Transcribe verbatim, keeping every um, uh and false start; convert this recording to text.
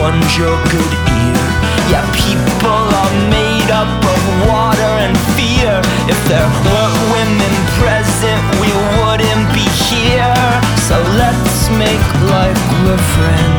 one's your good ear. Yeah, people are made up of water and fear. If there weren't women present, we wouldn't be here. So let's make like we're friends.